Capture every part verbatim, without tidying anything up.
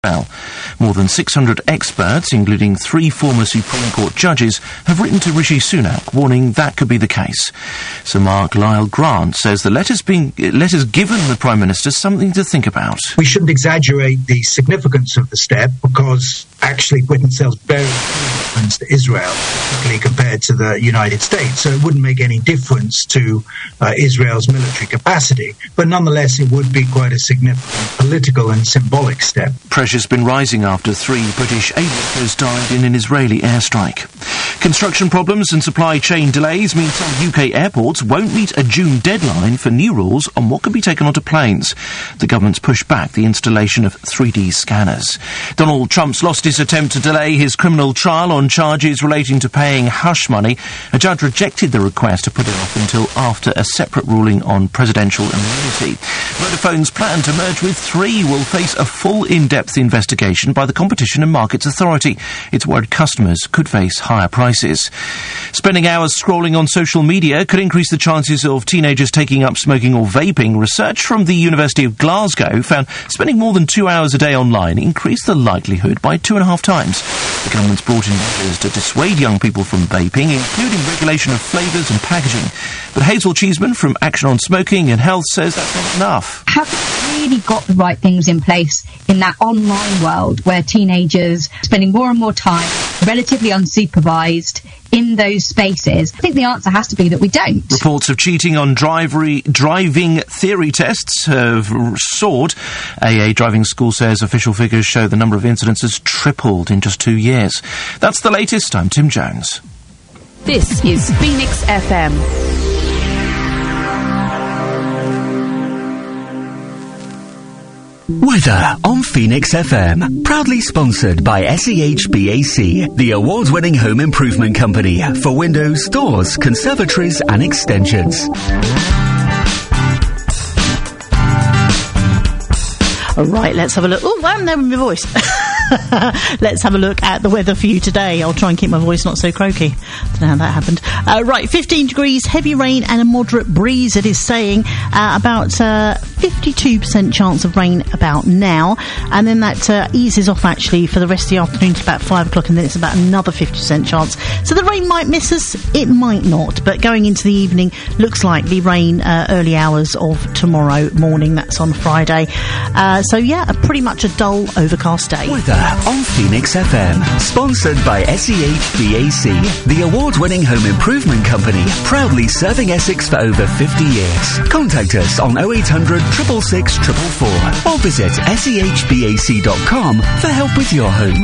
Well, more than six hundred experts, including three former Supreme Court judges, have written to Rishi Sunak, warning that could be the case. Sir Mark Lyle-Grant says the letter's, being, letter's given the Prime Minister something to think about. We shouldn't exaggerate the significance of the step, because actually Britain sells very few weapons to Israel, particularly compared to the United States, so it wouldn't make any difference to uh, Israel's military capacity. But nonetheless, it would be quite a significant political and symbolic step. Pressure's been rising after three British aid workers died in an Israeli airstrike. Construction problems and supply chain delays mean some U K airports won't meet a June deadline for new rules on what can be taken onto planes. The government's pushed back the installation of three D scanners. Donald Trump's lost his attempt to delay his criminal trial on charges relating to paying hush money. A judge rejected the request to put it off until after a separate ruling on presidential immunity. Vodafone's plan to merge with Three will face a full in-depth investigation by the Competition and Markets Authority. It's worried customers could face higher prices. Spending hours scrolling on social media could increase the chances of teenagers taking up smoking or vaping. Research from the University of Glasgow found spending more than two hours a day online increased the likelihood by two and a half times. The government's brought in measures to dissuade young people from vaping, including regulation of flavours and packaging. But Hazel Cheeseman from Action on Smoking and Health says that's not enough. Haven't really got the right things in place in that online world where teenagers spending more and more time relatively unsupervised in those spaces. I think the answer has to be that we don't. Reports of cheating on drivery, driving theory tests have soared. A A driving school says official figures show the number of incidents has tripled in just two years. That's the latest. I'm Tim Jones. This is Phoenix F M. Weather on Phoenix F M. Proudly sponsored by S E H B A C, the award-winning home improvement company for windows, doors, conservatories and extensions. All right, let's have a look. Oh, I'm there with my voice. Let's have a look at the weather for you today. I'll try and keep my voice not so croaky. Don't know how that happened. Uh, right, fifteen degrees, heavy rain and a moderate breeze, it is saying. Uh, about uh, fifty-two percent chance of rain about now. And then that uh, eases off, actually, for the rest of the afternoon to about five o'clock, and then it's about another fifty percent chance. So the rain might miss us, it might not. But going into the evening, looks likely rain uh, early hours of tomorrow morning. That's on Friday. Uh, so, yeah, a pretty much a dull, overcast day. Weather on Phoenix F M, sponsored by S E H B A C, the award-winning home improvement company, proudly serving Essex for over fifty years. Contact us on oh eight hundred, six six six, four four four or visit S E H B A C dot com for help with your home.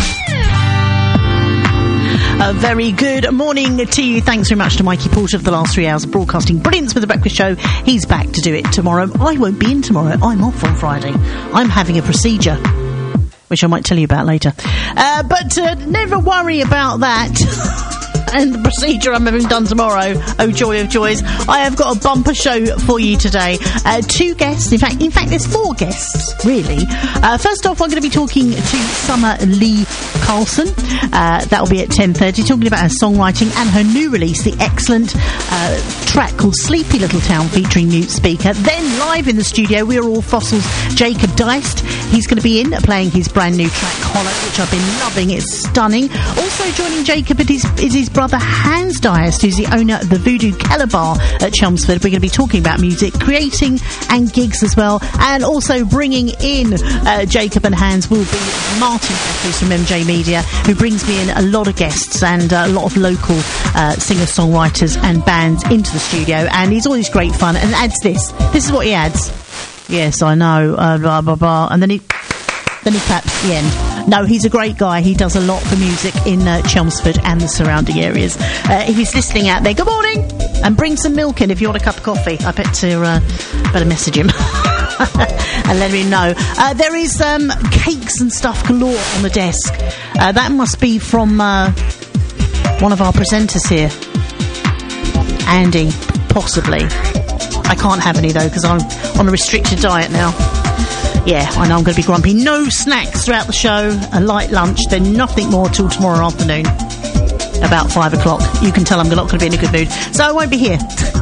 A very good morning to you. Thanks very much to Mikey Porter for the last three hours of broadcasting brilliance with The Breakfast Show. He's back to do it tomorrow. I won't be in tomorrow. I'm off on Friday. I'm having a procedure, which I might tell you about later. Uh, but uh, never worry about that. And the procedure I'm having done tomorrow. Oh, joy of joys. I have got a bumper show for you today. Uh, two guests. In fact, in fact, there's four guests, really. Uh, first off, I'm going to be talking to Summer Lee Carlson. Uh, that'll be at ten thirty, talking about her songwriting and her new release, the excellent uh, track called Sleepy Little Town, featuring Newt Speaker. Then, live in the studio, We're All Fossils, Jacob Deist. He's going to be in, playing his brand new track, Hollow, which I've been loving. It's stunning. Also joining Jacob is his, is his brother Hans Deist, who's the owner of the Voodoo Keller Bar at Chelmsford. We're going to be talking about music, creating and gigs as well. And also bringing in uh, Jacob and Hans will be Martin Peppers from M J Media, who brings me in a lot of guests and uh, a lot of local uh, singer-songwriters and bands into the studio. And he's always great fun and adds this. This is what he adds. Yes, I know, uh, blah, blah, blah. And then he... Then he claps at the end. No, he's a great guy. He does a lot for music in uh, Chelmsford and the surrounding areas. Uh, if he's listening out there, good morning! And bring some milk in if you want a cup of coffee. I bet to uh, better message him and let him know. Uh, there is um, cakes and stuff galore on the desk. Uh, that must be from uh, one of our presenters here. Andy, possibly. I can't have any, though, because I'm on a restricted diet now. Yeah, I know I'm going to be grumpy. No snacks throughout the show, a light lunch, then nothing more till tomorrow afternoon, about five o'clock. You can tell I'm not going to be in a good mood, so I won't be here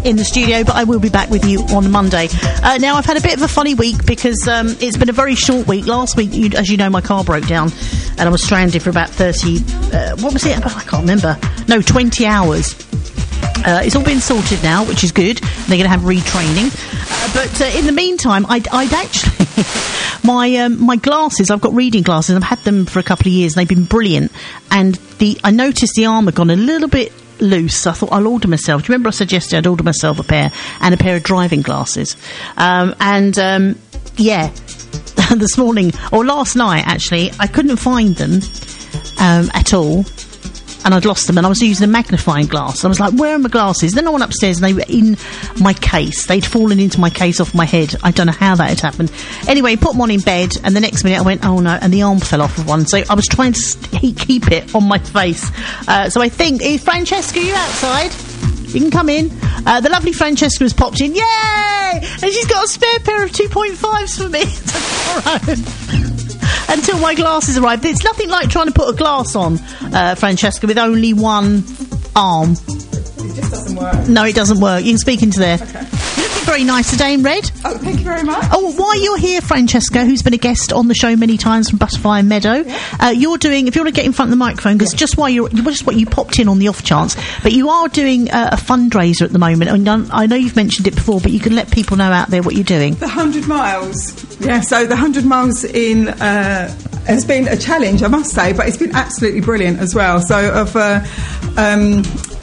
in the studio, but I will be back with you on Monday. Uh, now, I've had a bit of a funny week because um, it's been a very short week. Last week, you, as you know, my car broke down and I was stranded for about thirty, uh, what was it? I can't remember. No, twenty hours. Uh, it's all been sorted now, which is good. They're going to have retraining. Uh, but uh, in the meantime, I'd, I'd actually... my um, my glasses, I've got reading glasses. I've had them for a couple of years and they've been brilliant. And the I noticed the arm had gone a little bit loose. I thought I'll order myself. Do you remember I suggested I'd order myself a pair and a pair of driving glasses? Um, and, um, yeah, this morning, or last night, actually, I couldn't find them um, at all. And I'd lost them, and I was using a magnifying glass. I was like, where are my glasses? Then I went upstairs, and they were in my case. They'd fallen into my case off my head. I don't know how that had happened. Anyway, put them on in bed, and the next minute I went, oh no, and the arm fell off of one. So I was trying to st- keep it on my face. Uh, so I think, is Francesca, you outside? You can come in. Uh, the lovely Francesca has popped in. Yay! And she's got a spare pair of two point fives for me tomorrow. Until my glasses arrive. It's nothing like trying to put a glass on, uh, Francesca, with only one arm. It just doesn't work. No, it doesn't work. You can speak into there. Okay. You're looking very nice today in red. Oh, thank you very much. Oh, while you're here, Francesca, who's been a guest on the show many times from Butterfly and Meadow, yeah. uh, you're doing, if you want to get in front of the microphone, because yeah. just while you're, just what you popped in on the off chance, but you are doing uh, a fundraiser at the moment. I, mean, I know you've mentioned it before, but you can let people know out there what you're doing. The one hundred miles. Yeah, so the one hundred miles in uh, has been a challenge, I must say, but it's been absolutely brilliant as well. So I've, uh, um,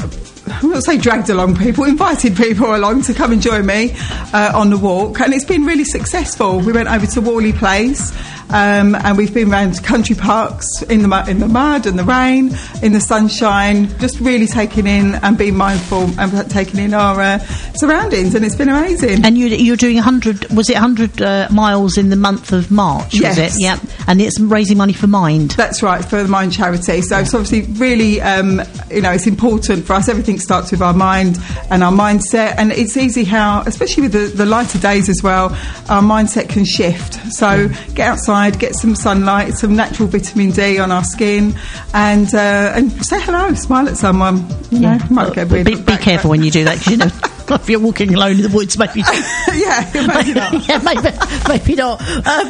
I won't say dragged along people, invited people along to come and join me uh, on the walk, and it's been really successful. We went over to Worley Place. Um, and we've been around country parks in the mu- in the mud and the rain, in the sunshine, just really taking in and being mindful and taking in our uh, surroundings, and it's been amazing. And you, you're doing one hundred, was it one hundred uh, miles in the month of March, yes. was it? Yep. And it's raising money for Mind. That's right, for the Mind charity. So yeah. It's obviously really, um, you know, it's important for us. Everything starts with our mind and our mindset, and it's easy how, especially with the, the lighter days as well, our mindset can shift. So yeah. Get outside, get some sunlight, some natural vitamin D on our skin, and uh, and say hello, smile at someone. You yeah. know, might get be, be careful when you do that, because you know if you're walking alone in the woods, maybe yeah, maybe not. yeah, maybe, maybe not. Uh,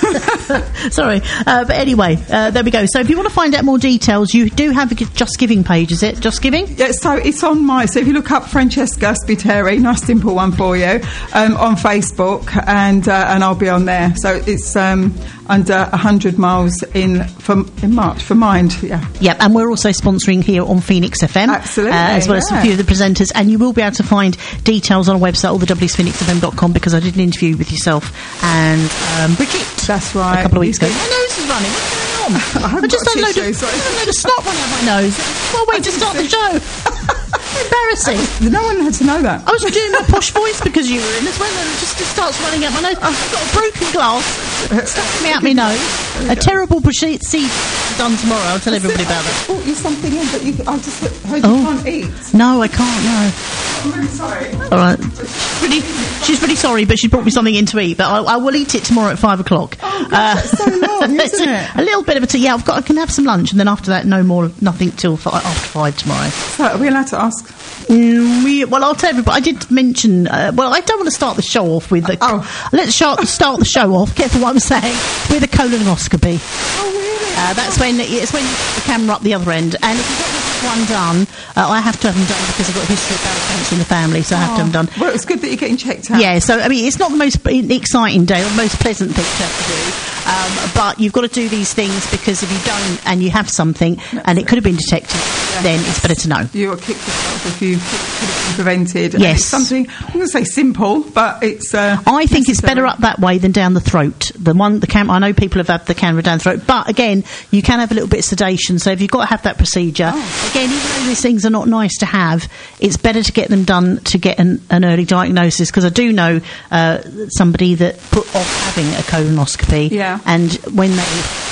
but sorry, uh, but anyway, uh, there we go. So if you want to find out more details, you do have a Just Giving page, is it? Just Giving? Yeah, so it's on my. So if you look up Francesca Spiteri, nice simple one for you, um, on Facebook, and uh, and I'll be on there. So it's um, under one hundred miles in for, in March for Mind. Yeah. Yep, and we're also sponsoring here on Phoenix F M, absolutely, uh, as well yeah. as a few of the presenters, and you will be able to find details on our website, all the w s phoenix f m dot com, because I did an interview with yourself and um, Bridget. That's right. A couple of weeks ago. My nose is running. What's going on? I, I just don't know the snot running out my nose. Well, wait to start the show. Embarrassing. I, no one had to know that. I was doing my posh voice because you were in as well, and it just it starts running out my nose. I've got a broken glass stuck me out my nose. A terrible procedure done tomorrow. I'll tell everybody about that. I brought you something in, but you, I just heard oh. you can't eat. No, I can't. No. I'm really sorry. All right. She's pretty, she's pretty sorry, but she brought me something in to eat. But I, I will eat it tomorrow at five o'clock. Oh, gosh, uh, that's so long, isn't it? A little bit of a tea. Yeah, I've got. I can have some lunch, and then after that, no more. Nothing till five, after five tomorrow. So, are we allowed to ask? Mm, we, well, I'll tell everybody. I did mention. Uh, well, I don't want to start the show off with. The, oh. Let's start, start the show off. Careful what I'm saying. With a colonoscopy. Oh, really? Uh, that's when it's when you put the camera up the other end, and if you get this one done, uh, I have to have them done because I've got a history of bowel cancer in the family, so I have to have them done. Well, it's good that you're getting checked out. Yeah, so I mean, it's not the most exciting day or the most pleasant thing to have to do. Um, but you've got to do these things because if you don't and you have something That's and it, it could have been detected, yeah. then it's better to know. You'll kick yourself if you could have been prevented. Yes. And it's something, I'm going to say simple, but it's uh, I think necessary. It's better up that way than down the throat. The one, the cam- I know people have had the camera down the throat, but again, you can have a little bit of sedation, so if you've got to have that procedure, oh. again, even though these things are not nice to have, it's better to get them done to get an, an early diagnosis, because I do know uh, somebody that put off having a colonoscopy, yeah. and when they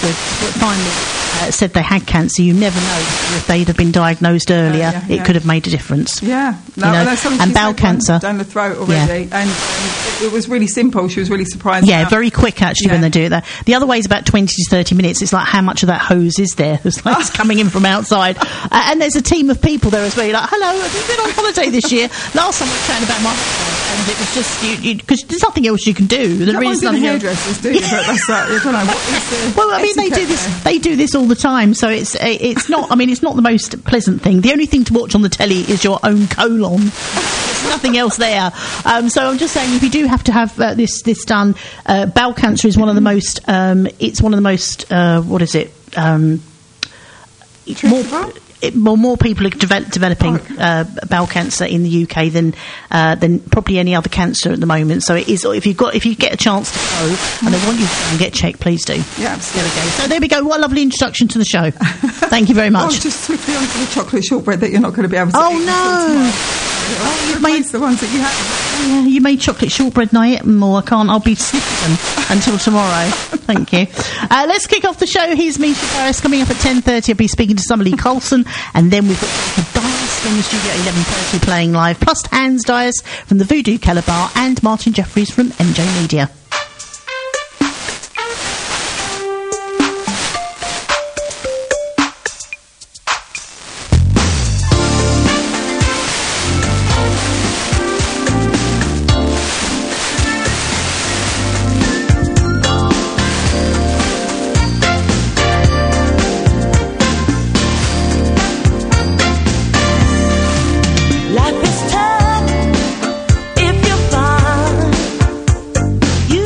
doctor finally uh, said they had cancer, you never know if they'd have been diagnosed earlier. Uh, yeah, it yeah. could have made a difference. Yeah, no, You know, no, something and she's bowel had one cancer. down the throat already, Yeah. and um, it, it was really simple. She was really surprised. Yeah, how- very quick actually Yeah. when they do it. There. The other way is about twenty to thirty minutes. It's like how much of that hose is there? It's like it's coming in from outside. Uh, and there's a team of people there as well. You're like, hello, have you been on holiday this year? Last time I was chatting about my holiday, and it was just, because there's nothing else you can do. You There don't is want to do the nothing else. hairdressers, do you? But that's like, I don't know, what is the Well, I mean, they do etiquette this. there? They do this all the time, so it's it's not. I mean, it's not the most pleasant thing. The only thing to watch on the telly is your own colon. There's nothing else there. Um, so I'm just saying, if you do have to have uh, this this done, uh, bowel cancer is one of the most. Um, it's one of the most. Uh, what is it? Um, more, Treatable? it, more more people are devel- developing Oh. uh, bowel cancer in the U K than uh, than probably any other cancer at the moment. So it is. If you've got if you get a chance to go and they want you to go and get checked, please do. Yeah, There absolutely. we go. So there we go. What a lovely introduction to the show. Thank you very Oh, much. just swiftly onto the chocolate shortbread that you're not going to be able to Oh, eat until no. tomorrow. Oh, you've Replace made- the ones that you have. Yeah, you made chocolate shortbread night. More, I can't. I'll be sniffing them until tomorrow. Thank you. Uh, let's kick off the show. Here's Misha Paris coming up at ten thirty. I'll be speaking to Summer Lee Colson, and then we've got Jacob Dias from the studio at eleven thirty playing live, plus Hans Dias from the Voodoo Calabar and Martin Jeffries from M J Media. Life is tough if you find you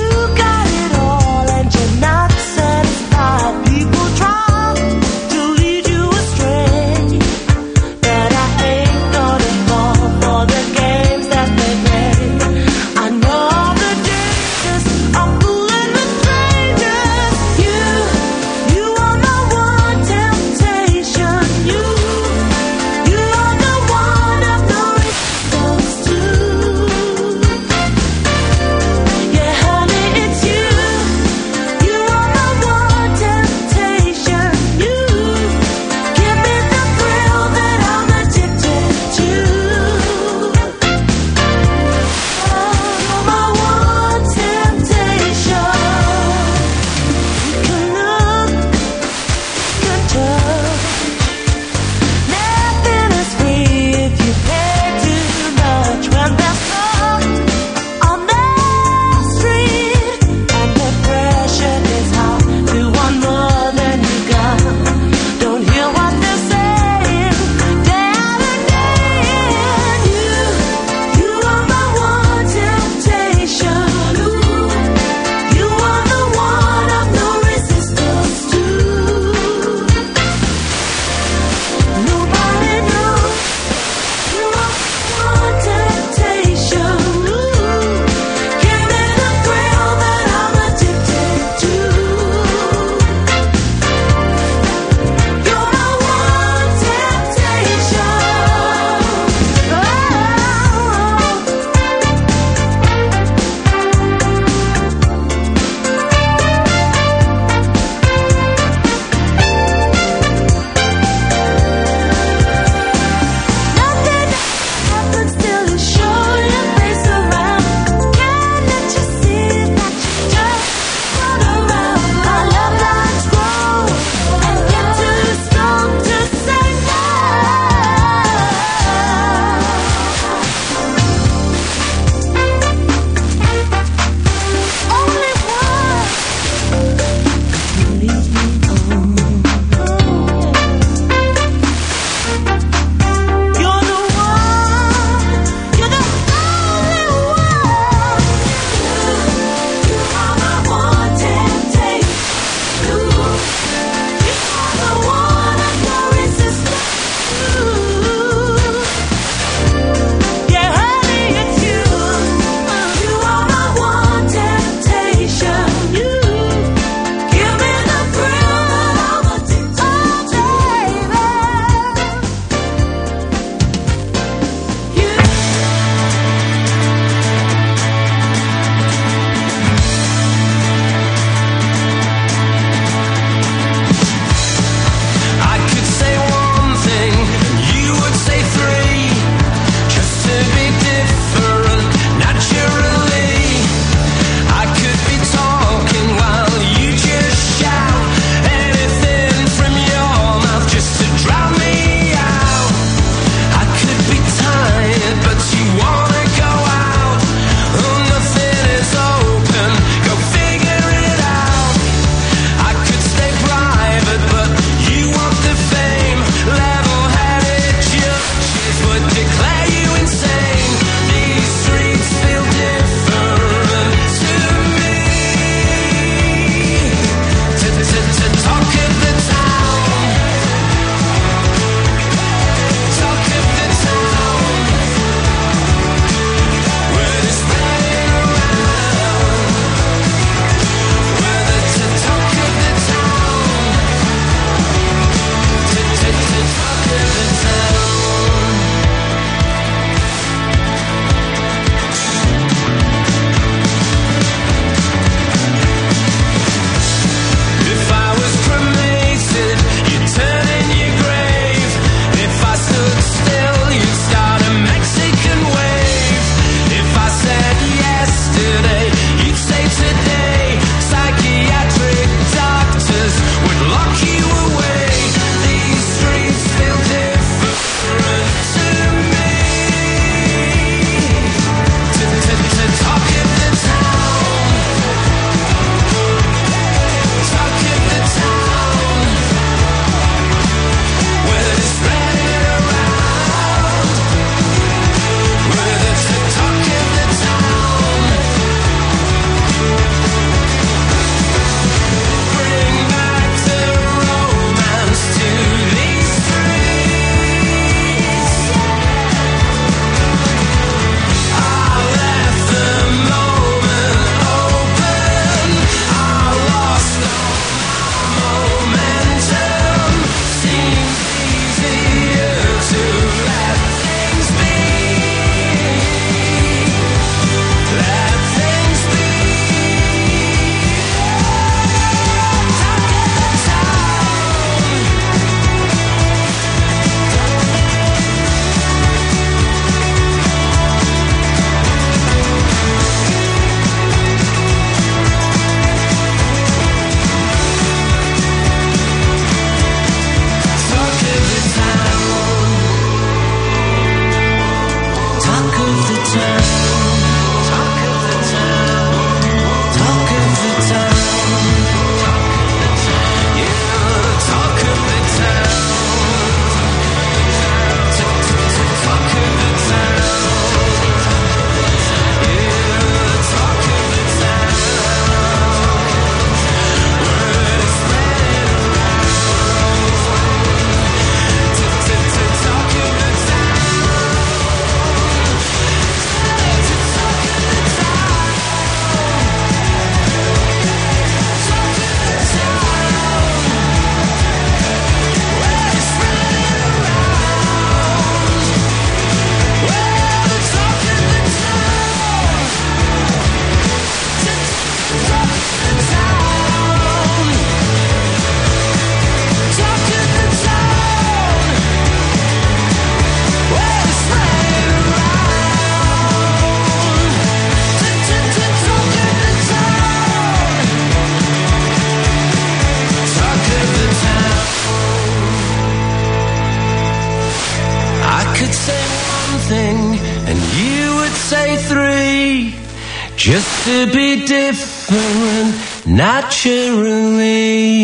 just to be different naturally.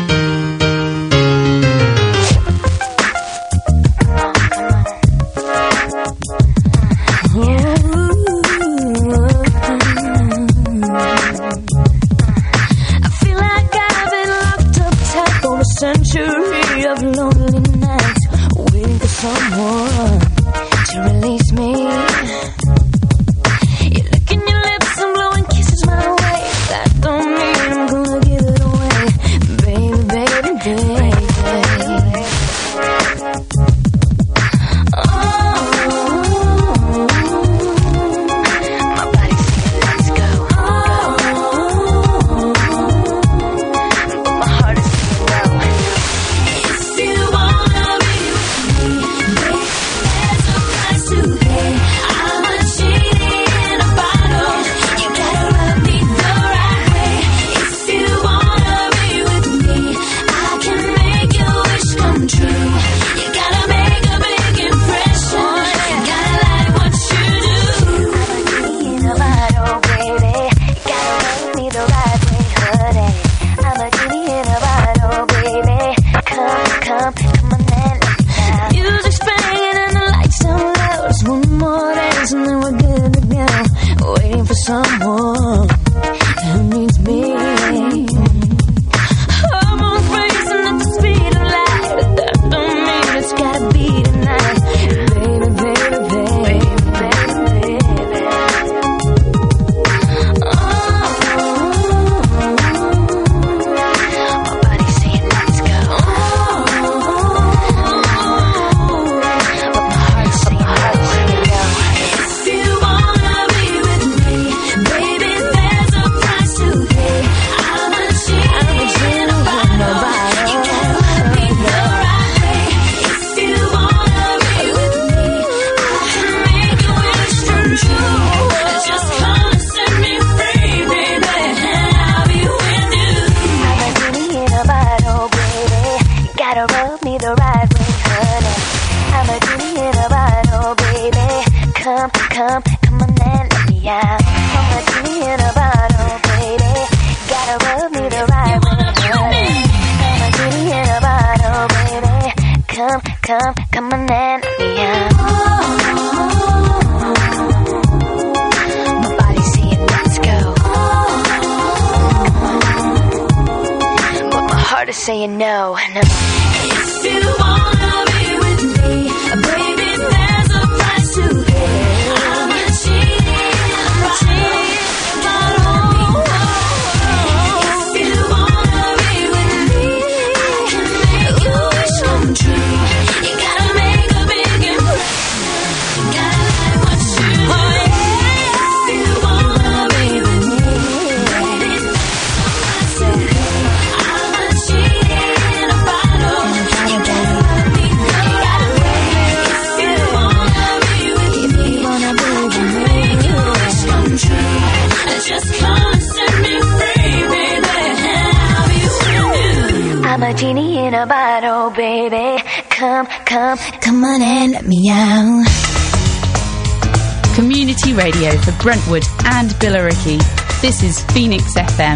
Century of lonely nights, waiting for someone to release me. You're licking your lips and blowing kisses my way. That don't mean I'm gonna give it away, baby, baby, baby. Oh, my body's saying let's go. Oh, but my heart is saying no. Someone who needs me. I'm on racing at the speed of light. That don't mean it's gotta be tonight. Baby, baby, baby, baby, baby. Oh, my body's saying let's go. But my heart's saying no. If you wanna be with me, baby, there's a price to pay. I'm a genie, I'm a genie in a bottle. You gotta love me the right way. If you wanna be with me, I can make your wish come true. Just come and set me free, baby, and I'll be with you. I'm a genie in a bottle, baby. You gotta rub me the right way, honey. I'm a genie in a bottle, baby. Come, come, come on and let me out. I'm a genie in a bottle, baby. Gotta rub me the right way, honey. I'm a genie in a bottle, baby. Come, come, come on and let me out. My body's saying let's go, but my heart is saying no, no. If you wanna be with me, baby, there's a price to pay. I'm a genie, I'm a genie, but oh, if you wanna be with me, I can make your wish come true. You gotta make a big impression. You gotta like what you do. If you wanna be with me, baby, there's a price to pay. I'm a genie in a bottle. You gotta love me the right way. If you wanna be with me, I can make your wish come true. Just come and set me free, baby, and I'll be with you. I'm a genie in a bottle, baby. Come, come, come on and let me out. Community radio for Brentwood and Billericay. This is Phoenix F M.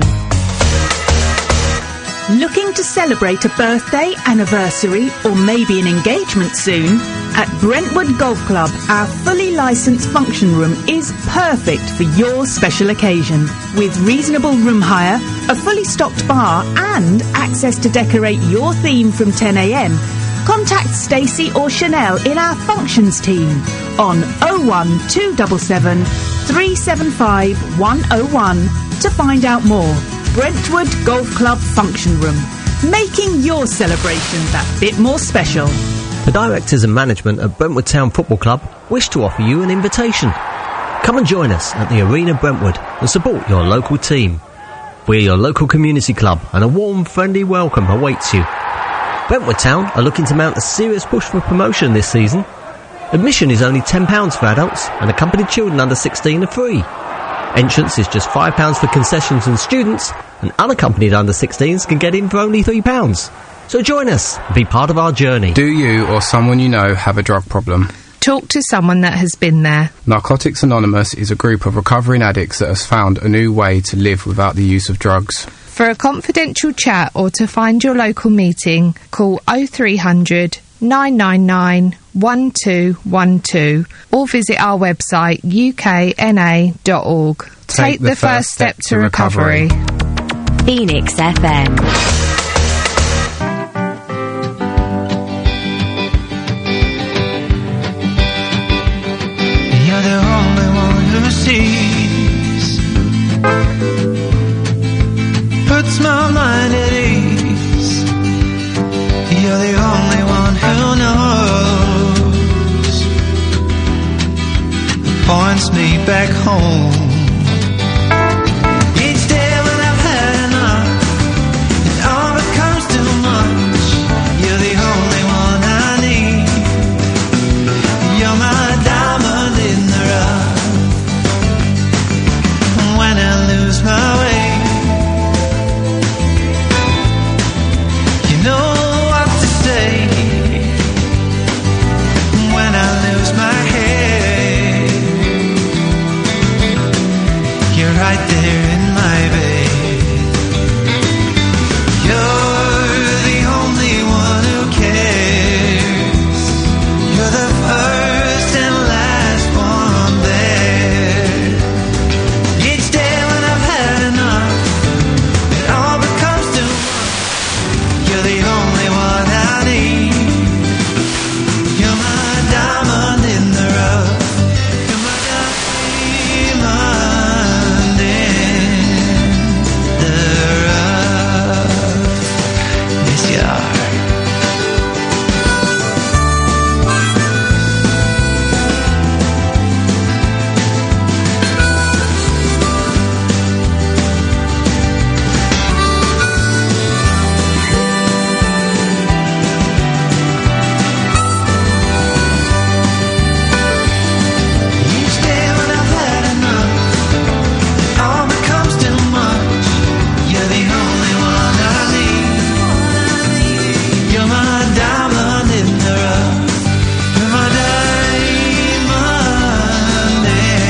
Looking to celebrate a birthday, anniversary, or maybe an engagement soon? At Brentwood Golf Club, our fully licensed function room is perfect for your special occasion. With reasonable room hire, a fully stocked bar, and access to decorate your theme from ten a m, contact Stacey or Chanel in our functions team on oh one two seven seven, three seven five, one oh one to find out more. Brentwood Golf Club Function Room, making your celebration that bit more special. The directors and management at Brentwood Town Football Club wish to offer you an invitation. Come and join us at the Arena Brentwood and support your local team. We're your local community club and a warm, friendly welcome awaits you. Brentwood Town are looking to mount a serious push for promotion this season. Admission is only ten pounds for adults and accompanied children under sixteen are free. Entrance is just five pounds for concessions and students, and unaccompanied under sixteens can get in for only three pounds. So join us and be part of our journey. Do you or someone you know have a drug problem? Talk to someone that has been there. Narcotics Anonymous is a group of recovering addicts that has found a new way to live without the use of drugs. For a confidential chat or to find your local meeting, call oh three hundred, nine nine nine, one two one two or visit our website u k n a dot org. Take, Take the, the first step, step to recovery. recovery. Phoenix F M. You're the only one who sees, puts my mind at ease. You're the only one who knows, points me back home. Each day when I've had enough, it all becomes too much. You're the only one I need. You're my diamond in the rough. When I lose my way, you know what to say. When I lose my head, you're right there in my bed. You're the only one who cares. You're the first and last one there. Each day when I've had enough, it all becomes too much. You're the only one I need. You're my diamond in the rough. You're my diamond in the rough. Yes, you are. Each day when I've had enough, it all becomes too much. You're the only one I need. You're my diamond in the rough. You're my diamond in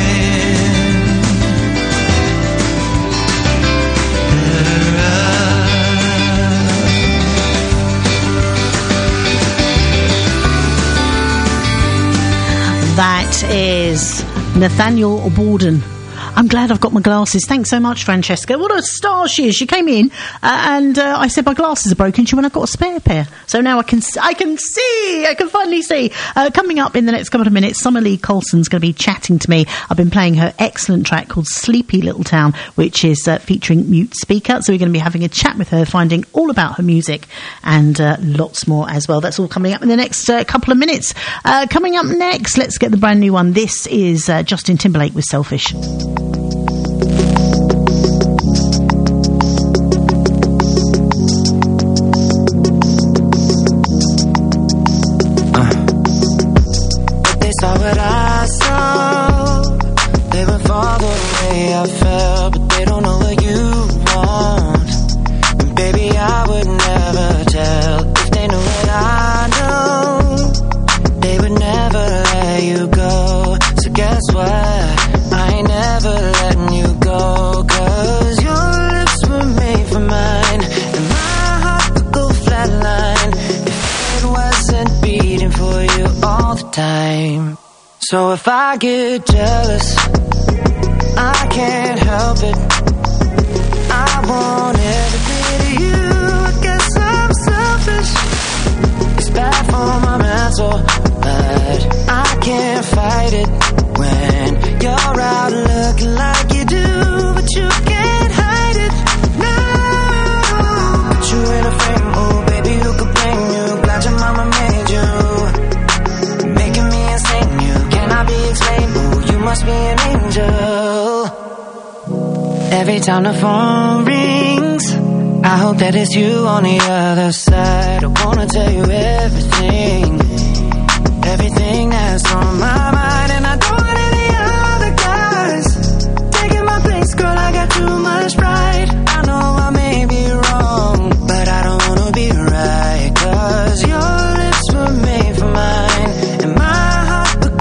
the rough. That is Nathaniel Borden. I'm glad I've got my glasses. Thanks so much, Francesca. What a star she is. She came in uh, and uh, I said my glasses are broken. She went, I've got a spare pair. So now I can s- I can see. I can finally see. Uh, coming up in the next couple of minutes, Summer Lee Colson's going to be chatting to me. I've been playing her excellent track called Sleepy Little Town, which is uh, featuring Mute Speaker. So we're going to be having a chat with her, finding all about her music and uh, lots more as well. That's all coming up in the next uh, couple of minutes. Uh, coming up next, let's get the brand new one. This is uh, Justin Timberlake with Selfish. They saw what I saw. They would fall the way I felt, but they don't know what you want. And baby, I would never tell. If they knew what I know, they would never let you go. So guess what? I ain't never letting you go. Cause your lips were made for mine, and my heart would go flatline if it wasn't beating for you all the time. So if I get jealous, I can't help it. I want every bit of you. I guess I'm selfish. It's bad for my mental, but I can't fight it when you're out looking like you do, but you can't hide it. No, put you in a frame, oh baby, who could blame you? Glad your mama made you, making me insane. You cannot be explained. Oh, you must be an angel. Every time the phone rings, I hope that it's you on the other side. I wanna tell you everything, everything that's on my mind, and I don't want any other guys taking my place, girl. I got too much pride. I know I may be wrong, but I don't wanna be right. Cause your lips were made for mine, and my heart would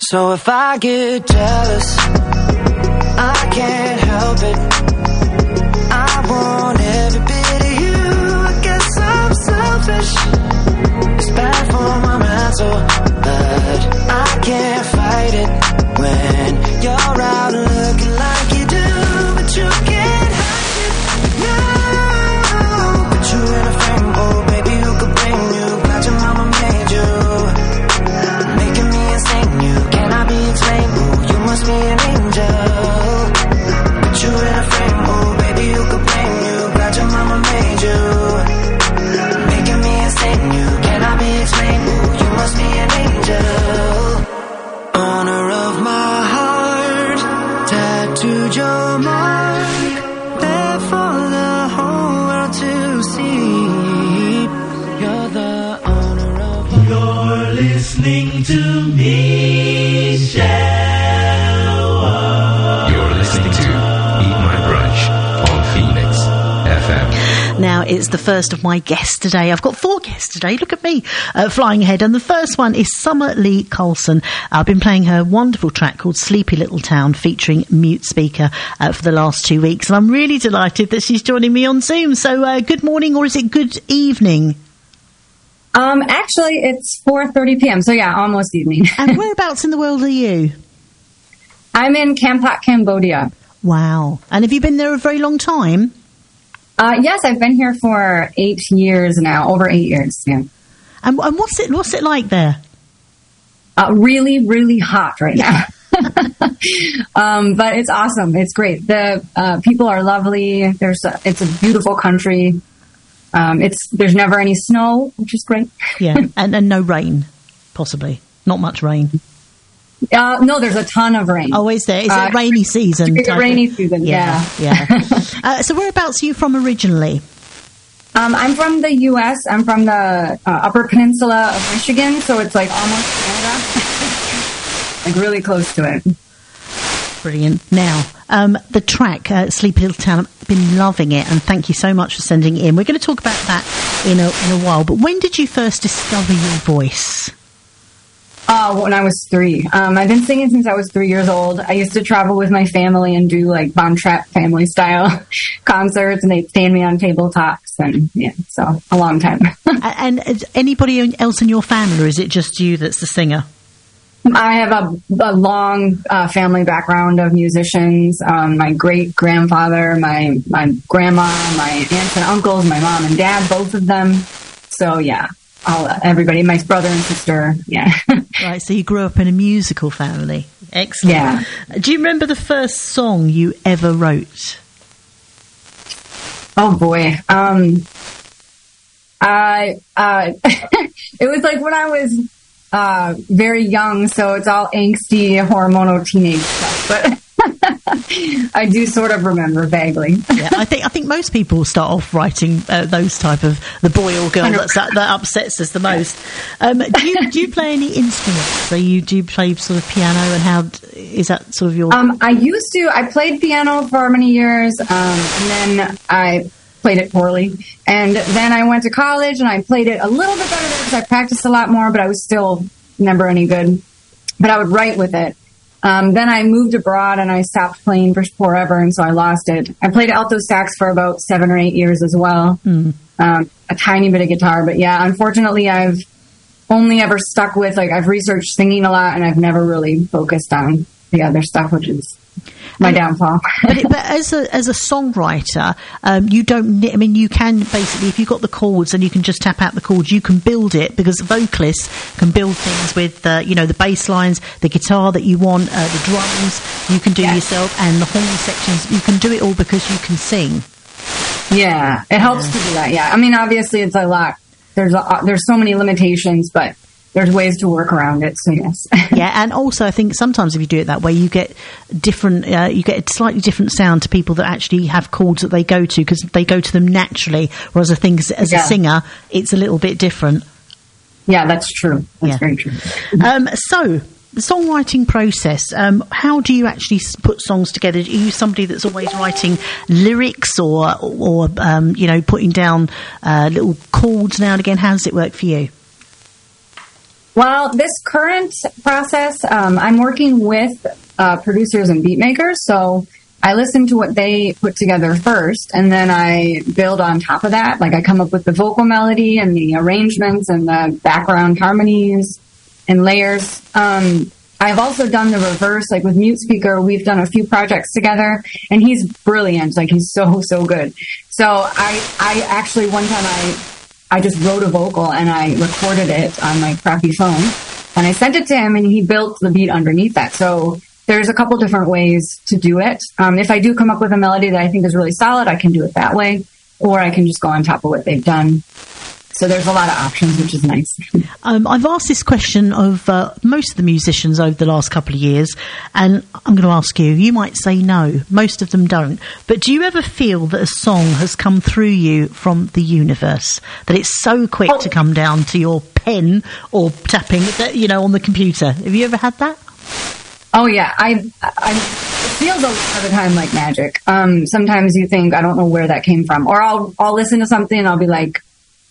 So if I get jealous, I can't help it. I want every bit of you. I guess I'm selfish. It's bad for my mental, but I can't fight it when you're out looking like you do, but you can't hide it. No, put you in a frame, oh baby, who could blame you? Glad your mama made you, making me insane. You cannot be explained. Oh, you must be an angel. Put you in a frame, oh baby, who could blame you? Glad your mama made you, making me insane. You cannot be explained. Oh, you must be an angel. Honor of my heart, tattooed your mark, there for the whole world to see. You're the honor of my heart. You're listening to me, shower. You're listening to Eat My Brunch on Phoenix F M. Now, it's the first of my guests today. I've got four guests today. Look at me, uh, flying ahead. And the first one is Summer Lee Colson. I've been playing her wonderful track called Sleepy Little Town featuring Mute Speaker uh, for the last two weeks. And I'm really delighted that she's joining me on Zoom. So uh, good morning, or is it good evening? Um, actually, it's four thirty p.m., so yeah, almost evening. And whereabouts in the world are you? I'm in Kampot, Cambodia. Wow. And have you been there a very long time? Uh, yes, I've been here for eight years now, over eight years, yeah. And, and what's it what's it like there? Uh, really, really hot right now. um, but it's awesome. It's great. The uh, people are lovely. There's a, it's a beautiful country. Um, it's there's never any snow, which is great. Yeah, and, and no rain, possibly. Not much rain. Uh, no, there's a ton of rain. Oh, is there? Is uh, it rainy season? It's rainy season, yeah. Yeah. yeah. uh, so whereabouts are you from originally? Um, I'm from the U S. I'm from the uh, Upper Peninsula of Michigan, so it's like almost Canada. Like really close to it. Brilliant. Now, um, the track, uh, Sleepy Little Town, I've been loving it, and thank you so much for sending it in. We're going to talk about that in a, in a while, but when did you first discover your voice? Oh, when I was three. Um, I've been singing since I was three years old. I used to travel with my family and do like Von Trapp family style concerts, and they'd stand me on tabletops, and yeah, so a long time. And is anybody else in your family, or is it just you that's the singer? I have a, a long uh, family background of musicians. Um, my great grandfather, my my grandma, my aunts and uncles, my mom and dad, both of them. So yeah. All, everybody, my brother and sister, yeah. Right, so you grew up in a musical family. Excellent. Yeah. Do you remember the first song you ever wrote? Oh, boy. Um, I, uh, it was like when I was uh, very young, so it's all angsty, hormonal teenage stuff, but... I do sort of remember vaguely. Yeah, I think I think most people start off writing uh, those type of the boy or girl that's, that that upsets us the most. Um, do you do you play any instruments? So you do you play sort of piano, and how is that sort of your? Um, I used to. I played piano for many years, um, and then I played it poorly. And then I went to college, and I played it a little bit better because I practiced a lot more, but I was still never any good. But I would write with it. Um, then I moved abroad and I stopped playing for forever, and so I lost it. I played alto sax for about seven or eight years as well. Mm. Um, a tiny bit of guitar, but yeah, unfortunately I've only ever stuck with, like, I've researched singing a lot and I've never really focused on the other stuff, which is my and, downfall. but, it, but as a as a songwriter, um, you don't. I mean, you can basically, if you've got the chords and you can just tap out the chords, you can build it, because vocalists can build things with, uh, you know, the bass lines, the guitar that you want, uh, the drums you can do yes. yourself, and the horn sections. You can do it all because you can sing. Yeah, it helps yeah. to do that. Yeah, I mean, obviously it's a lot. There's a, there's so many limitations, but there's ways to work around it, so yes. Yeah, and also I think sometimes if you do it that way, you get different, uh, you get a slightly different sound to people that actually have chords that they go to, because they go to them naturally, whereas I think as, as yeah. a singer, it's a little bit different. Yeah, that's true. That's yeah. very true. Um, so, the songwriting process, um, how do you actually put songs together? Are you somebody that's always writing lyrics, or, or um, you know, putting down uh, little chords now and again? How does it work for you? Well, this current process, um, I'm working with uh, producers and beat makers, so I listen to what they put together first, and then I build on top of that. Like, I come up with the vocal melody and the arrangements and the background harmonies and layers. Um, I've also done the reverse, like with Mute Speaker, we've done a few projects together, and he's brilliant. Like, he's so, so good. So I, I actually, one time I, I just wrote a vocal and I recorded it on my crappy phone, and I sent it to him, and he built the beat underneath that. So there's a couple different ways to do it. Um, if I do come up with a melody that I think is really solid, I can do it that way, or I can just go on top of what they've done. So there's a lot of options, which is nice. Um, I've asked this question of uh, most of the musicians over the last couple of years, and I'm going to ask you. You might say no. Most of them don't. But do you ever feel that a song has come through you from the universe, that it's so quick oh. to come down to your pen or tapping, you know, on the computer? Have you ever had that? Oh, yeah. I, I, it feels a lot of the time like magic. Um, sometimes you think, I don't know where that came from. Or I'll, I'll listen to something and I'll be like,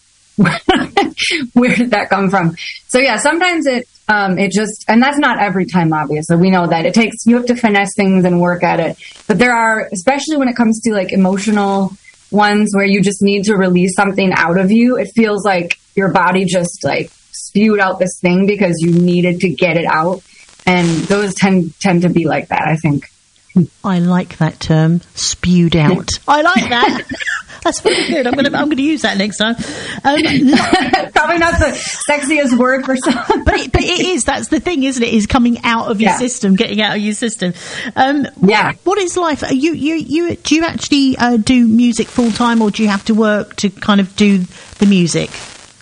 where did that come from? So yeah, sometimes it, um, it just, and that's not every time, obviously. We know that it takes, you have to finesse things and work at it. But there are, especially when it comes to like emotional ones where you just need to release something out of you, it feels like your body just like spewed out this thing because you needed to get it out. And those tend, tend to be like that, I think. I like that term, spewed out. I like that. That's very good. I'm going to I'm going to use that next time. Um, Probably not the sexiest word for some, but it, but it is. That's the thing, isn't it? Is coming out of your yeah. system, getting out of your system. Um, yeah. What, what is life? You you you do you actually uh, do music full time, or do you have to work to kind of do the music?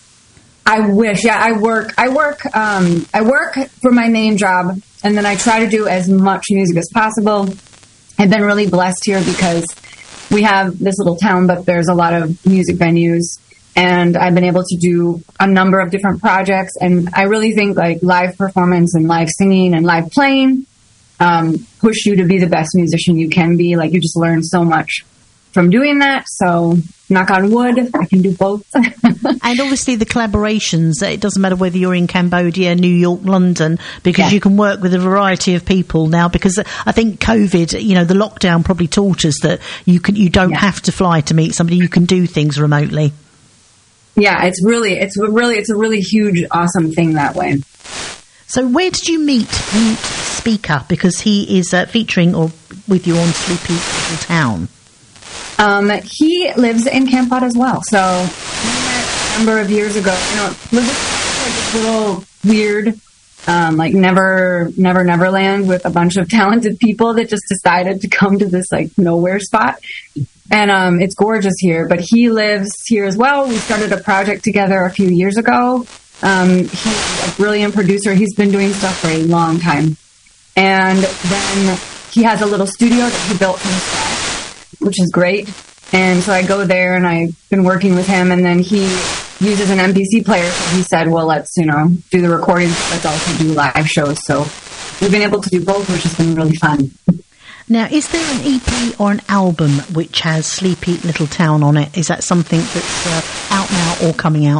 I wish. Yeah, I work. I work. Um, I work for my main job, and then I try to do as much music as possible. I've been really blessed here because we have this little town, but there's a lot of music venues, and I've been able to do a number of different projects. And I really think like live performance and live singing and live playing um, push you to be the best musician you can be. Like, you just learn so much from doing that. So knock on wood, I can do both. And obviously the collaborations, it doesn't matter whether you're in Cambodia, New York, London, because yeah. you can work with a variety of people now, because I think COVID, you know, the lockdown probably taught us that you can, you don't yeah. have to fly to meet somebody, you can do things remotely. Yeah, it's really, it's really, it's a really huge, awesome thing that way. So where did you meet Mute Speaker? Because he is uh, featuring or with you on Sleepy Little Town. Um, he lives in Camp Pot as well. So we met a number of years ago. You know, it was like this little weird, um, like never, never, Neverland with a bunch of talented people that just decided to come to this like nowhere spot. And um, it's gorgeous here. But he lives here as well. We started a project together a few years ago. Um, he's a brilliant producer. He's been doing stuff for a long time. And then he has a little studio that he built from scratch, which is great. And so I go there and I've been working with him, and then he uses an M P C player. So he said, well, let's, you know, do the recordings. Let's also do live shows. So we've been able to do both, which has been really fun. Now, is there an E P or an album which has Sleepy Little Town on it? Is that something that's uh, out now or coming out?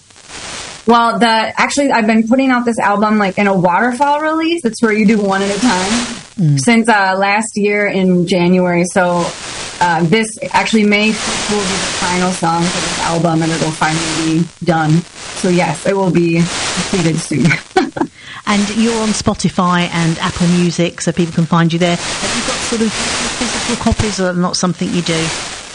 Well, the actually, I've been putting out this album like in a waterfall release. It's where you do one at a time mm. since uh, last year in January. So uh, this actually May fifth will be the final song for this album, and it'll finally be done. So yes, it will be completed soon. And you're on Spotify and Apple Music, so people can find you there. Have you got sort of physical copies, or not something you do?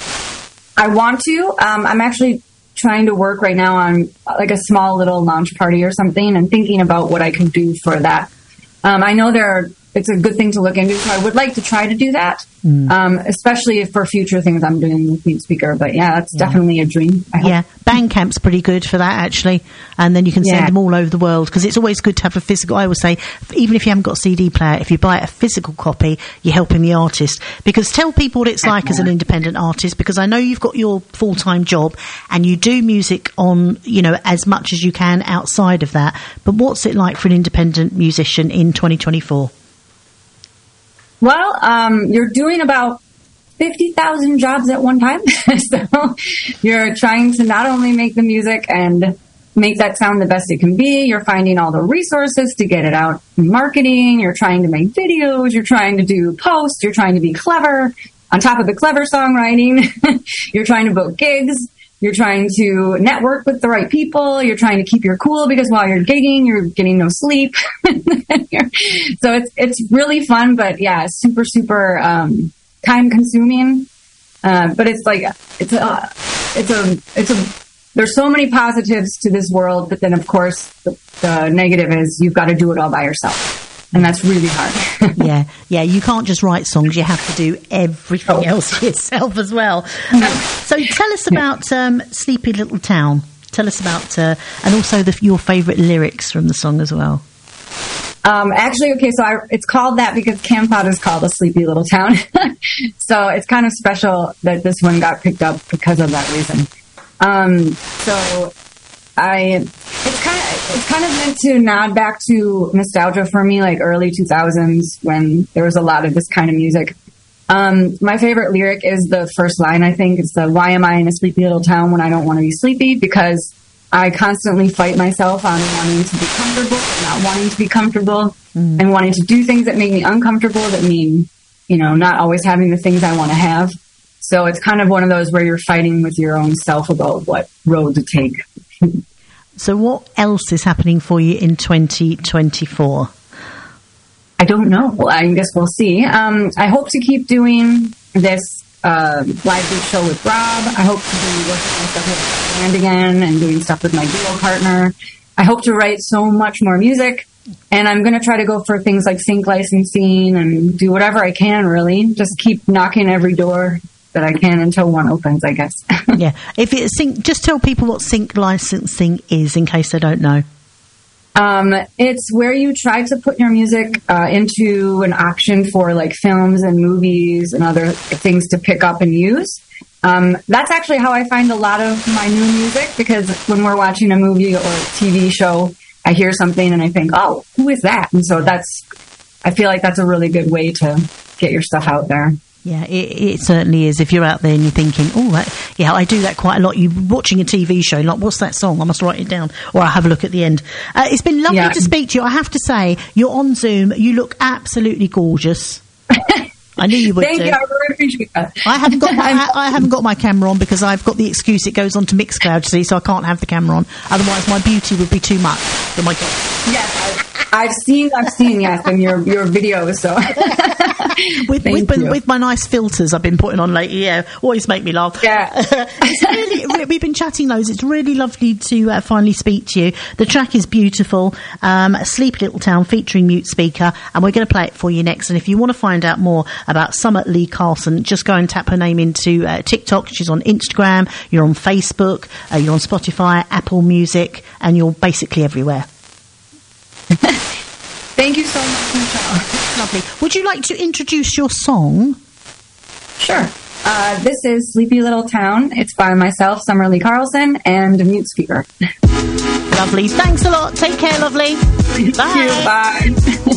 I want to. Um, I'm actually trying to work right now on like a small little launch party or something, and thinking about what I can do for that. Um, I know there are, it's a good thing to look into, so I would like to try to do that, mm. um, especially for future things I'm doing with Mute Speaker. But yeah, that's yeah. definitely a dream. I hope. Yeah, Bandcamp's pretty good for that, actually. And then you can send yeah. them all over the world, because it's always good to have a physical. I always say, even if you haven't got a C D player, if you buy a physical copy, you're helping the artist. Because tell people what it's like yeah. as an independent artist, because I know you've got your full-time job and you do music on, you know, as much as you can outside of that. But what's it like for an independent musician in twenty twenty-four? Well, um, you're doing about fifty thousand jobs at one time. So you're trying to not only make the music and make that sound the best it can be. You're finding all the resources to get it out in marketing. You're trying to make videos. You're trying to do posts. You're trying to be clever. On top of the clever songwriting, you're trying to book gigs. You're trying to network with the right people. You're trying to keep your cool because while you're gigging, you're getting no sleep. So it's it's really fun, but yeah, super, super um, time consuming. Uh, but it's like, it's a, it's a, it's a, there's so many positives to this world, but then of course the, the negative is you've got to do it all by yourself. And that's really hard. yeah, yeah. You can't just write songs. You have to do everything oh. else yourself as well. Um, so tell us about um, Sleepy Little Town. Tell us about, uh, and also the, your favourite lyrics from the song as well. Um, actually, okay, so I, it's called that because Camp Out is called a Sleepy Little Town. So it's kind of special that this one got picked up because of that reason. Um, so I, it's kind of, it's kind of meant to nod back to nostalgia for me, like early two thousands when there was a lot of this kind of music. Um, my favorite lyric is the first line, I think. It's the, why am I in a sleepy little town when I don't want to be sleepy? Because I constantly fight myself on wanting to be comfortable, not wanting to be comfortable, mm. and wanting to do things that make me uncomfortable, that mean, you know, not always having the things I want to have. So it's kind of one of those where you're fighting with your own self about what road to take. So what else is happening for you in twenty twenty-four? I don't know. Well, I guess we'll see. Um, I hope to keep doing this uh, live group show with Rob. I hope to be working on stuff with the band again and doing stuff with my duo partner. I hope to write so much more music. And I'm going to try to go for things like sync licensing and do whatever I can, really. Just keep knocking every door that I can until one opens, I guess. Yeah. If it's sync, just tell people what sync licensing is in case they don't know. Um, it's where you try to put your music uh, into an auction for like films and movies and other things to pick up and use. Um, that's actually how I find a lot of my new music, because when we're watching a movie or a T V show, I hear something and I think, oh, who is that? And so that's, I feel like that's a really good way to get your stuff out there. Yeah, it, it certainly is. If you're out there and you're thinking, oh, that, yeah, I do that quite a lot. You're watching a T V show, like, what's that song? I must write it down, or I'll have a look at the end. Uh, it's been lovely yeah. to speak to you. I have to say, you're on Zoom. You look absolutely gorgeous. I knew you would. Thank do. you. I really appreciate that. I haven't got my I, I haven't got my camera on because I've got the excuse it goes on to Mixcloud, see, so I can't have the camera on. Otherwise, my beauty would be too much. Oh my God. Yes, I've, I've seen, I've seen, yes, in your your videos. So with with, been, with my nice filters I've been putting on lately, yeah, always make me laugh. Yeah, it's really, really, we've been chatting loads. It's really lovely to uh, finally speak to you. The track is beautiful. Um, Sleepy Little Town featuring Mute Speaker, and we're going to play it for you next. And if you want to find out more about Summer Lee Carlson, just go and tap her name into uh, TikTok. She's on Instagram. You're on Facebook. Uh, you're on Spotify, Apple Music, and you're basically everywhere. Thank you so much, Michelle. Lovely. Would you like to introduce your song? Sure. Uh, this is Sleepy Little Town. It's by myself, Summer Lee Carlson, and Mute Speaker. Lovely. Thanks a lot. Take care, lovely. Thank Bye. you. Bye.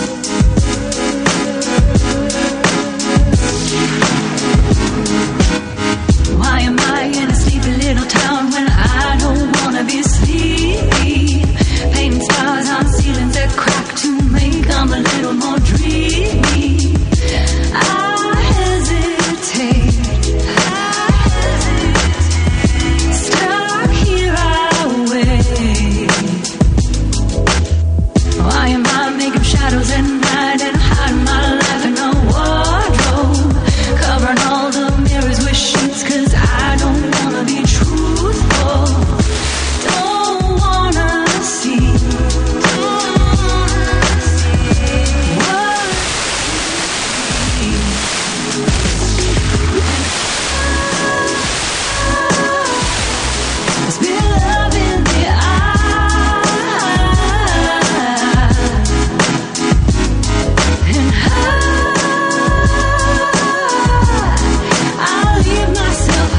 Why am I in a sleepy little town when I don't wanna be asleep? Painting stars on ceilings that crack to make them a little more dreamy. I hesitate, I hesitate. Stuck here I wait. Why am I making shadows at night and hiding my life in a wardrobe? Covering all the mirrors with sheets 'cause I don't wanna be truthful. Don't wanna see, don't wanna see what there's been love in the eye, and I, I leave myself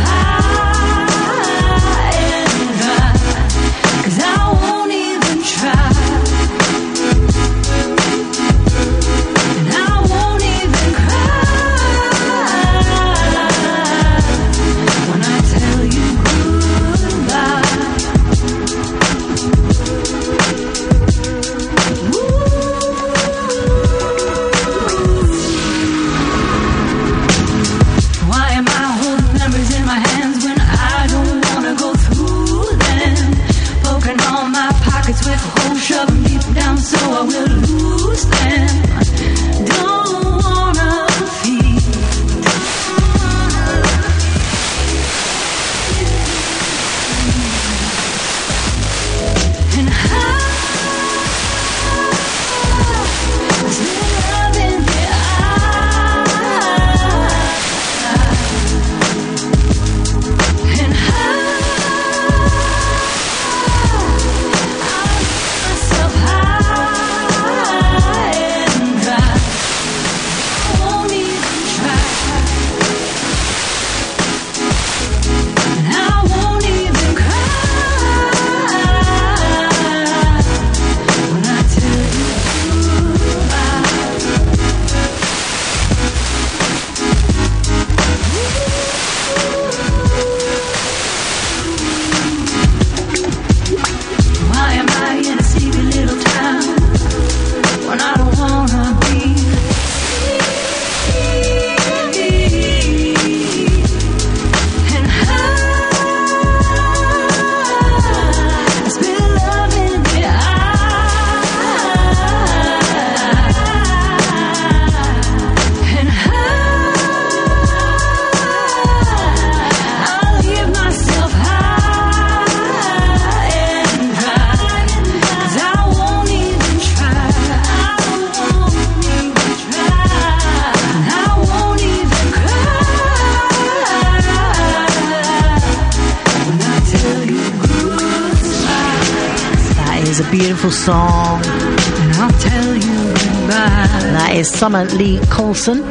is a beautiful song. And I'll tell you goodbye. That is Summer Lee Coulson.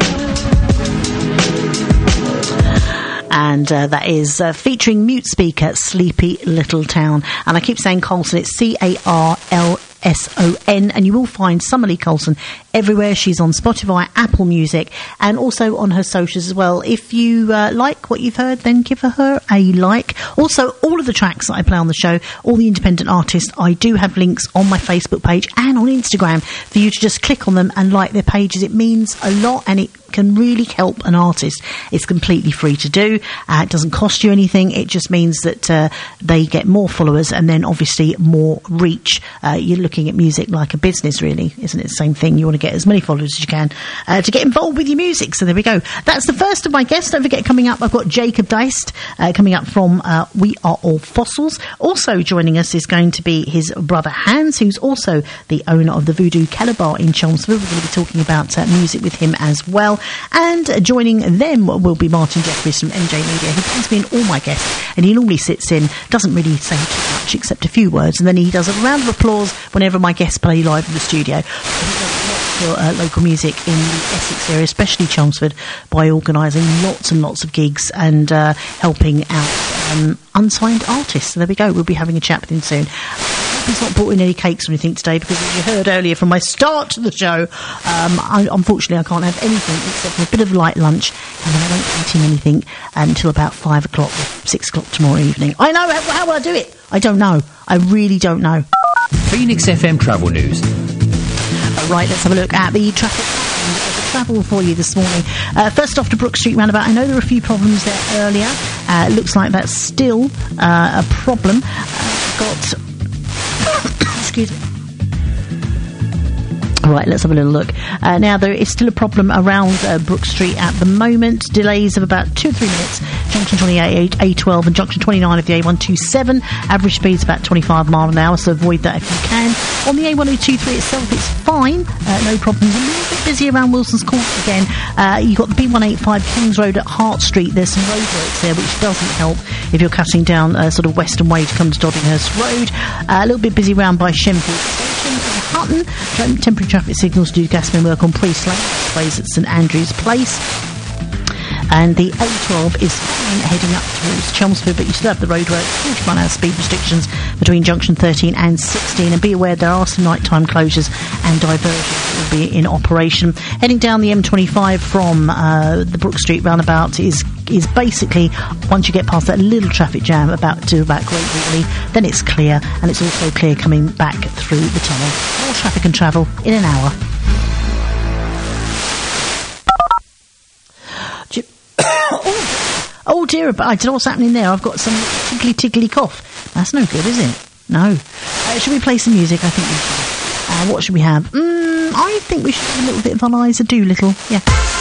And uh, that is uh, featuring Mute Speaker, Sleepy Little Town. And I keep saying Coulson, it's C A R L S O N, and you will find Summer Lee Coulson everywhere. She's on Spotify, Apple Music, and also on her socials as well. If you uh, like what you've heard, then give her a like. Also, all of the tracks that I play on the show, all the independent artists, I do have links on my Facebook page and on Instagram for you to just click on them and like their pages. It means a lot, and it can really help an artist. It's completely free to do. Uh, it doesn't cost you anything. It just means that uh, they get more followers and then obviously more reach. Uh, you're looking at music like a business, really, isn't it? The same thing. You want to get as many followers as you can uh, to get involved with your music. So there we go. That's the first of my guests. Don't forget, coming up, I've got Jacob Deist uh, coming up from uh, We Are All Fossils. Also joining us is going to be his brother Hans, who's also the owner of the Voodoo Calabar in Chelmsford. We're going to be talking about uh, music with him as well. And uh, joining them will be Martin Jeffries from M J Media, who tends to be in all my guests, and he normally sits in, doesn't really say too much except a few words, and then he does a round of applause whenever my guests play live in the studio. He does lots for uh, local music in the Essex area, especially Chelmsford, by organising lots and lots of gigs and uh, helping out um, unsigned artists. So there we go. We'll be having a chat with him soon. He's not brought in any cakes or anything today because, as you heard earlier from my start to the show, um, I, unfortunately I can't have anything except for a bit of light lunch, and then I won't be eating anything until about five o'clock or six o'clock tomorrow evening. I know, how, how will I do it? I don't know. I really don't know. Phoenix F M Travel News. Right, let's have a look at the traffic the travel for you this morning. Uh, first off to Brook Street roundabout. I know there were a few problems there earlier. Uh, it looks like that's still uh, a problem. Uh, got... Excuse me. Right, let's have a little look. Uh, now, there is still a problem around uh, Brook Street at the moment. Delays of about two or three minutes. Junction twenty-eight, A twelve, and Junction twenty-nine of the A one twenty-seven. Average speed's about twenty-five mile an hour, so avoid that if you can. On the A one twenty-three itself, it's fine. Uh, no problems. A little bit busy around Wilson's Court again. Uh, you've got the B one eighty-five Kings Road at Hart Street. There's some roadworks there, which doesn't help if you're cutting down uh, sort of Western Way to come to Doddinghurst Road. Uh, a little bit busy around by Shenfield Station. Hutton, temporary traffic signals due to gasman work on Priest Lane, ways at St Andrew's Place. And the A twelve is fine heading up towards Chelmsford, but you still have the roadwork, forty-one hour speed restrictions between junction thirteen and sixteen. And be aware there are some nighttime closures and diversions that will be in operation. Heading down the M twenty-five from uh, the Brook Street roundabout is is basically, once you get past that little traffic jam about to about Great Wheatley, then it's clear, and it's also clear coming back through the tunnel. More traffic and travel in an hour. oh, oh dear, but I don't know what's happening there. I've got some tickly tickly cough. That's no good, is it? No. Uh, should we play some music? I think we should. Uh, what should we have? Mm, I think we should have a little bit of Eliza Doolittle. Yeah.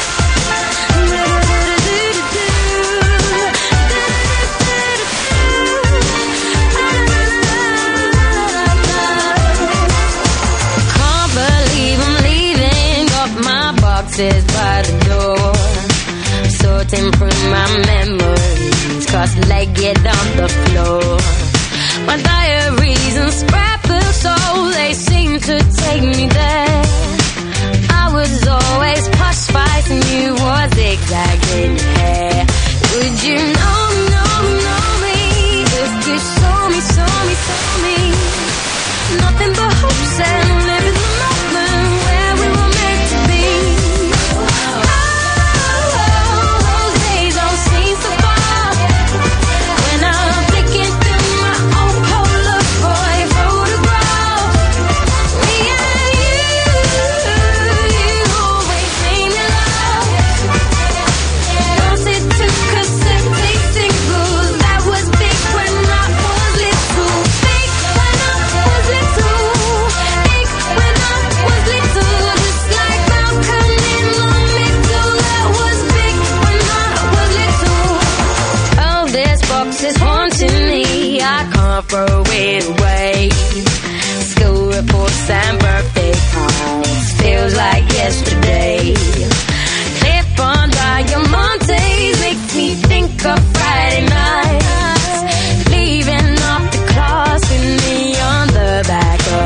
By the door, sorting through my memories, cross-legged on the floor. My diaries and scrapbooks, so they seem to take me there. I was always posh spice and you wore zigzag in hair. Would you know, know, know me if you saw me, saw me, saw me? Nothing but hopes and living the moment where we were meant to be. Throw it away. School reports and birthday cards feels like yesterday. Clip on Diamantes makes me think of Friday nights. Leaving off the class with me on the back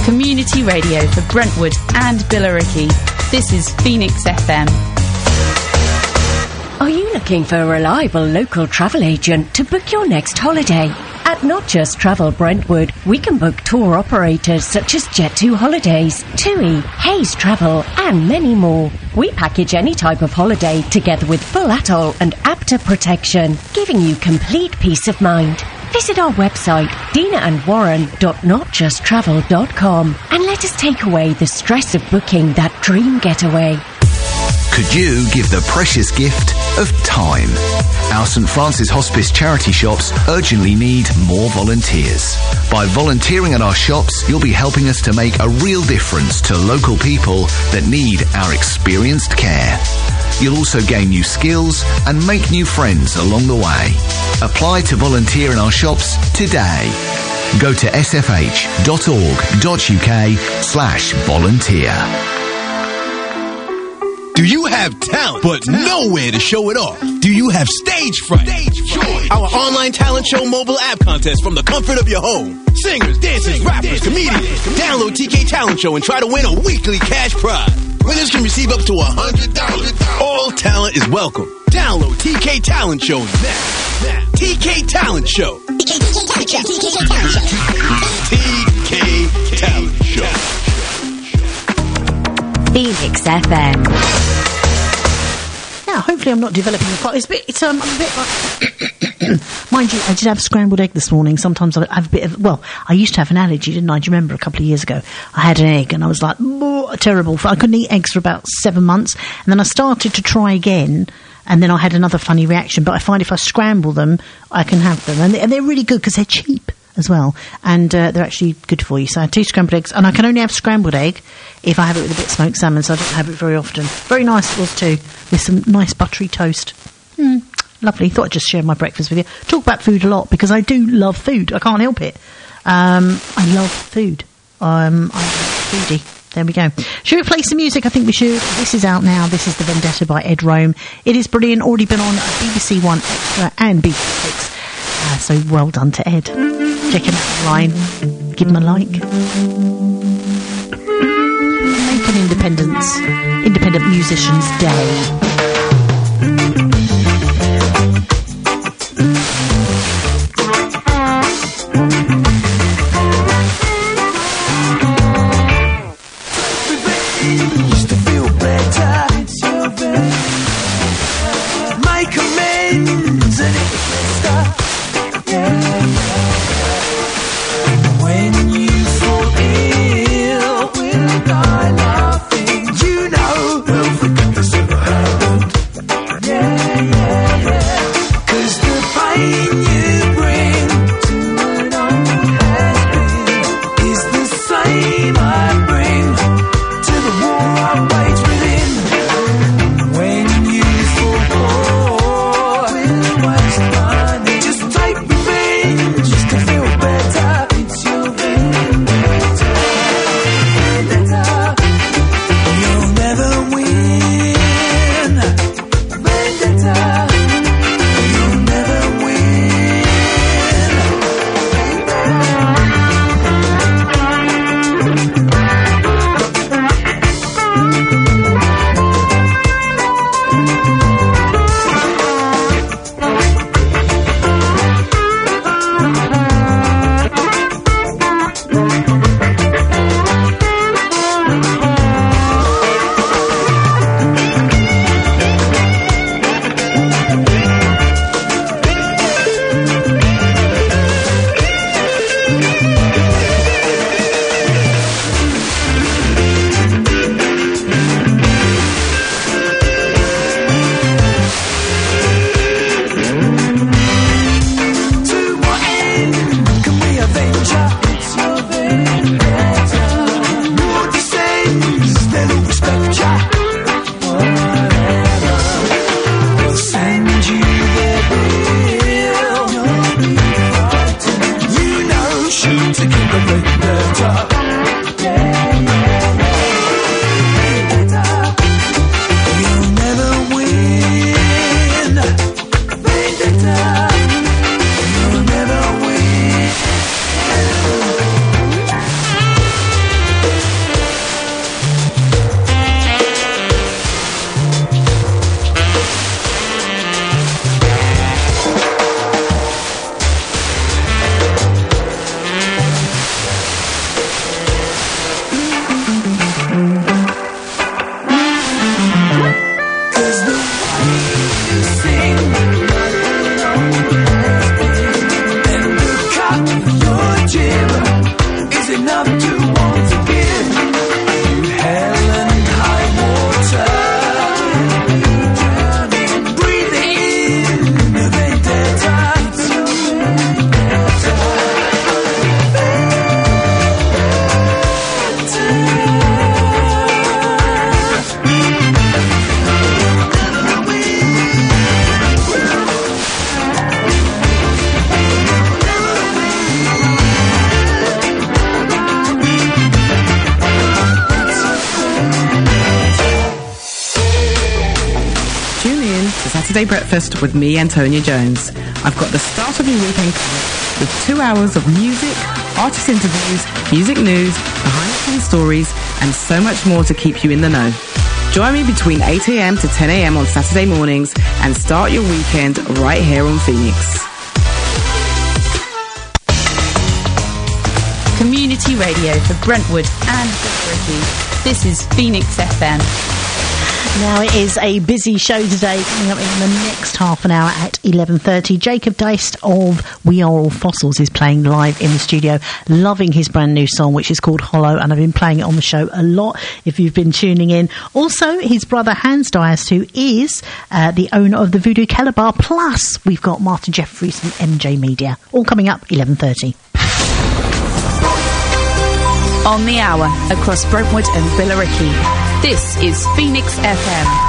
Community radio for Brentwood and Billericay. This is Phoenix F M. Are you looking for a reliable local travel agent to book your next holiday? At Not Just Travel Brentwood, we can book tour operators such as Jet two Holidays, TUI, Hayes Travel, and many more. We package any type of holiday together with full atoll and APTA protection, giving you complete peace of mind. Visit our website, dina and warren dot not just travel dot com, and let us take away the stress of booking that dream getaway. Could you give the precious gift of time? Our St Francis Hospice charity shops urgently need more volunteers. By volunteering at our shops, you'll be helping us to make a real difference to local people that need our experienced care. You'll also gain new skills and make new friends along the way. Apply to volunteer in our shops today. Go to s f h dot org dot u k slash volunteer. Do you have talent, but nowhere to show it off? Do you have stage fright? Stage fright. Our online talent show mobile app contest from the comfort of your home. Singers, dancers, rappers, comedians. Download T K Talent Show and try to win a weekly cash prize. Winners can receive up to one hundred dollars. All talent is welcome. Download T K Talent Show now. now. T K Talent Show. T K Talent Show. Phoenix F M. Now, hopefully I'm not developing a... It's a bit... It's, um, I'm a bit like... Mind you, I did have scrambled egg this morning. Sometimes I have a bit of... Well, I used to have an allergy, didn't I? Do you remember a couple of years ago? I had an egg and I was like, oh, terrible. I couldn't eat eggs for about seven months. And then I started to try again... And then I had another funny reaction. But I find if I scramble them, I can have them. And, they, and they're really good because they're cheap as well. And uh, they're actually good for you. So I had two scrambled eggs. And I can only have scrambled egg if I have it with a bit of smoked salmon. So I don't have it very often. Very nice it was too. With some nice buttery toast. Mm, lovely. Thought I'd just share my breakfast with you. Talk about food a lot because I do love food. I can't help it. Um, I love food. Um, I'm a foodie. There we go. Should we play some music? I think we should. This is out now. This is The Vendetta by Ed Rome. It is brilliant. Already been on B B C One Extra and B B C Six. Uh, so well done to Ed. Check him out online. Give him a like. Make an Independence, Independent Musicians Day. Used to feel better. Make amends and it was better. Yeah. When you fall ill, we'll die laughing. You know, well, forget this ever happened. Yeah. Saturday breakfast with me, Antonia Jones. I've got the start of your weekend covered with two hours of music, artist interviews, music news, behind-the-scenes stories, and so much more to keep you in the know. Join me between eight a.m. to ten a.m. on Saturday mornings and start your weekend right here on Phoenix. Community radio for Brentwood and Billericay. This is Phoenix F M. Now it is a busy show today. Coming up in the next half an hour at eleven thirty, Jacob Deist of We Are All Fossils is playing live in the studio. Loving his brand new song, which is called Hollow, and I've been playing it on the show a lot if you've been tuning in. Also, his brother Hans Deist, who is uh, the owner of the Voodoo Calabar. Plus, we've got Martin Jeffries from M J Media. All coming up eleven thirty. On the hour across Brentwood and Billericay. This is Phoenix F M.